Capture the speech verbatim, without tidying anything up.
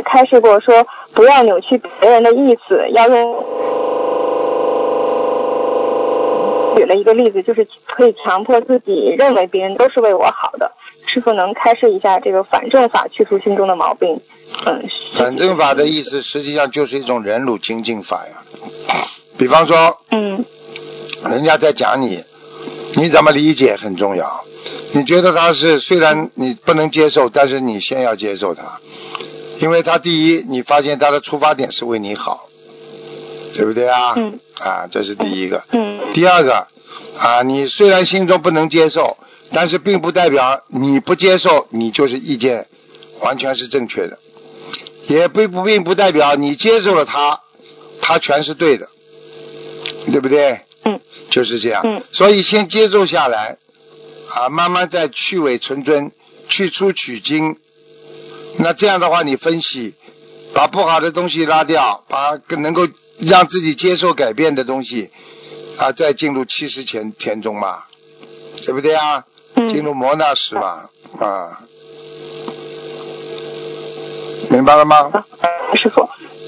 开示过说，不要扭曲别人的意思，要用。举了一个例子，就是可以强迫自己认为别人都是为我好的。师父能开示一下这个反正法去除心中的毛病？嗯， 反正法的意思实际上就是一种忍辱精进法呀。比方说， 嗯， 人家在讲你，你怎么理解很重要。你觉得他是虽然你不能接受，但是你先要接受他，因为他第一，你发现他的出发点是为你好，对不对啊？ 嗯。 啊，这是第一个。 嗯。 第二个啊，你虽然心中不能接受，但是并不代表你不接受，你就是意见完全是正确的，也并不并不代表你接受了他，他全是对的，对不对？ 嗯。 就是这样。 嗯。 所以先接受下来，啊，慢慢再去伪存真，去粗取精。那这样的话，你分析，把不好的东西拉掉，把能够让自己接受改变的东西啊，再进入七十田田中嘛，对不对啊？ 嗯。 进入摩那时嘛，啊，明白了吗？ 师父。